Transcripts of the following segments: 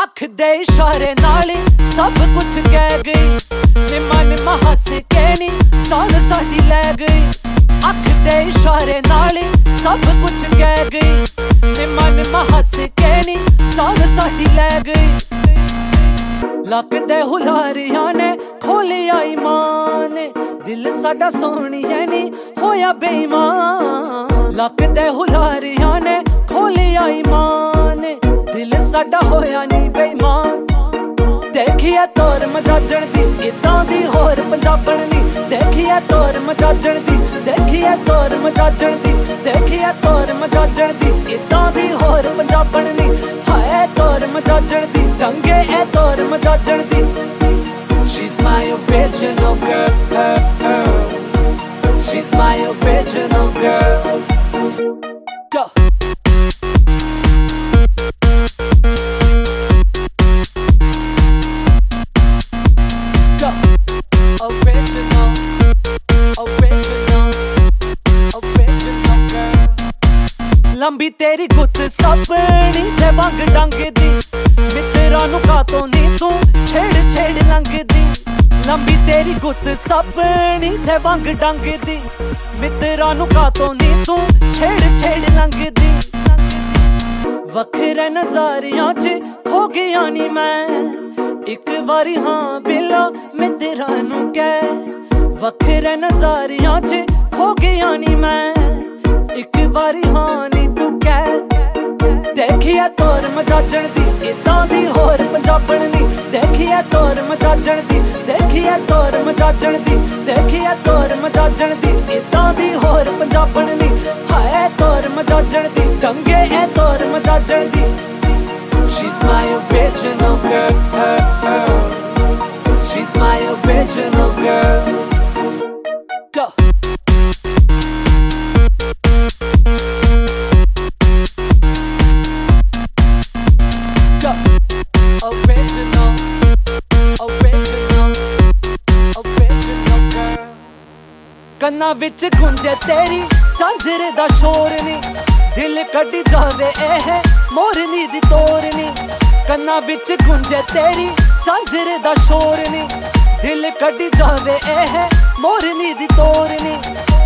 ਅੱਖ ਦੇ ਇਸ਼ਾਰੇ ਨਾਲ ਸਭ ਕੁਝ ਕਹਿ ਗਈ ਨੀ ਮਨ ਹੱਸ ਕੇ ਨੀ ਚਾਲ ਸਾਡੀ ਲੈ ਗਈ ਅੱਖ ਦੇ ਇਸ਼ਾਰੇ ਨਾਲ ਸਭ ਕੁਝ ਕਹਿ ਗਈ ਨੀ ਮਨ ਹੱਸ ਕੇ ਨੀ ਚਾਲ ਸਾਡੀ ਲੈ ਗਈ ਲੱਕ ਦੇ ਹੁਲਾਰਿਆਂ ਨੇ ਖੋਲਿਆ ਈਮਾਨ ਦਿਲ ਸਾਡਾ ਸੋਹਣੀਏ ਨੀ ਹੋਇਆ ਬੇਈਮਾਨ ਲੱਕ ਦੇ ਹੁਲਾਰਿਆਂ ਨੇ ਖੋਲਿਆ ਈਮਾਨ ਦਿਲ ਸਾਡਾ ਹੋਇਆ ਨੀ ਬੇਈਮਾਨ ਦੇਖੀਏ ਤੋਰ ਮਜਾਜਣ ਦੀ ਇਦਾਂ ਦੀ ਹੋਰ ਪੰਜਾਬਣ ਨੀ ਦੇਖੀਏ ਤੋਰ ਮਜਾਜਣ ਦੀ ਦੇਖੀਏ ਤੋਰ ਮਜਾਜਣ ਦੀ ਦੇਖੀਏ ਤੋਰ ਮਜਾਜਣ ਦੀ ਇਦਾਂ ਦੀ ਹੋਰ ਪੰਜਾਬਣ ਨੀ ਹਾਏ ਤੋਰ ਮਜਾਜਣ ਦੀ ਟੰਗੇ ਇਹ ਤੋਰ ਮਜਾਜਣ ਦੀ She's my original girl She's my original girl Go ਲੰਬੀ ਤੇਰੀ ਗੁੱਤ ਸਪਣੀ ਤੇ ਵੰਗ ਡੰਗ ਦੀ ਮਿੱਤਰਾਂ ਨੂੰ ਕਾਤੋਂ ਨੀ ਤੂੰ ਛੇੜ ਲੰਘਦੀ ਲੰਬੀ ਤੇਰੀ ਗੁੱਤ ਸਪਣੀ ਤੇ ਵੰਗ ਡੰਗ ਦੀ ਮਿੱਤਰਾਂ ਨੂੰ ਕਾਤੋਂ ਨੀ ਤੂੰ ਛੇੜ ਲੰਘਦੀ ਵੱਖਰੇ ਨਜ਼ਾਰਿਆਂ 'ਚ ਹੋ ਗਿਆ ਨੀ ਮੈਂ ਇੱਕ ਵਾਰੀ ਹਾਂ ਬਿਲਾ ਮਿੱਤਰਾਂ ਨੂੰ ਕਹਿ ਵੱਖਰੇ ਨਜ਼ਾਰਿਆਂ 'ਚ ਹੋ ਗਿਆ ਨੀ ਮੈਂ ਇੱਕ ਵਾਰੀ ਹਾਂ ਨੀ ਤੂੰ ਕਹਿ ਦੇਖੀਏ ਤੋਰ ਮਜਾਜਣ ਦੀ ਇਦਾਂ ਦੀ ਹੋਰ ਪੰਜਾਬਣ ਨੀ ਦੇਖੀਏ ਤੋਰ ਮਜਾਜਣ ਦੀ ਦੇਖੀਏ ਤੋਰ ਮਜਾਜਣ ਦੀ ਦੇਖੀਏ ਤੋਰ ਮਜਾਜਣ ਦੀ ਇਦਾਂ ਦੀ ਹੋਰ ਪੰਜਾਬਣ ਨੀ ਹਾਏ ਤੋਰ ਮਜਾਜਣ ਦੀ ਟੰਗੇ ਇਹ ਤੋਰ ਮਜਾਜਣ ਦੀ She's my original girl She's my original girl Go ਕੰਨਾਂ ਵਿੱਚ ਗੁੰਜੇ ਤੇਰੀ ਝਾਂਜਰੇ ਦਾ ਸ਼ੋਰ ਨੀ ਦਿਲ ਕੱਢੀ ਜਾਵੇ ਇਹ ਮੋਰਨੀ ਦੀ ਤੋਰ ਨੀ ਕੰਨਾਂ ਵਿੱਚ ਗੁੰਜੇ ਤੇਰੀ ਝਾਂਜਰੇ ਦਾ ਸ਼ੋਰ ਨੀ ਦਿਲ ਕੱਢੀ ਜਾਵੇ ਇਹ ਮੋਰਨੀ ਦੀ ਤੋਰ ਨੀ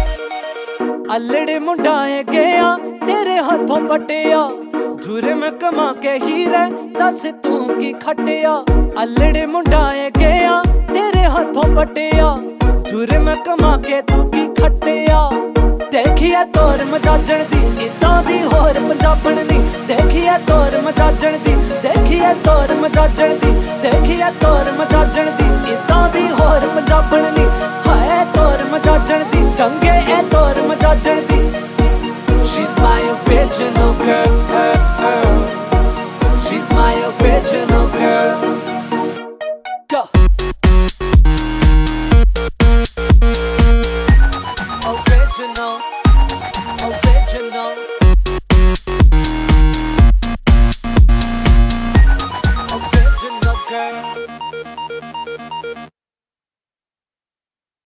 ਅਲੜੇ ਮੁੰਡਾਏ ਗਿਆ ਤੇਰੇ ਹੱਥੋਂ ਪਟਿਆ ਜੁਰਮ ਕਮਾ ਕੇ ਹੀਰੇ ਦੱਸ ਤੂੰ ਕੀ ਖੱਟਿਆ ਅਲੜੇ ਮੁੰਡਾਏ ਗਿਆ ਤੇਰੇ ਹੱਥੋਂ ਪਟਿਆ ਜੁਰਮ ਕਮਾ ਕੇ ਤੂੰ ਕੀ ਖੱਟਿਆ ਦੇਖੀਏ ਤੋਰ ਮਜਾਜਣ ਦੀ ਇਦਾਂ ਦੀ ਹੋਰ ਪੰਜਾਬਣ ਨੀ ਦੇਖੀਏ ਤੋਰ ਮਜਾਜਣ ਦੀ ਦੇਖੀਏ ਤੋਰ ਮਜਾਜਣ ਦੀ ਦੇਖੀਏ ਤੋਰ ਮਜਾਜਣ ਦੀ ਇਦਾਂ ਦੀ ਹੋਰ ਪੰਜਾਬਣ ਨੀ ਹਾਏ ਤੋਰ ਮਜਾਜਣ ਦੀ ਟੰਗੇ ਇਹ ਤੋਰ ਮਜਾਜਣ ਦੀ She's my original girl She's my original girl Go Original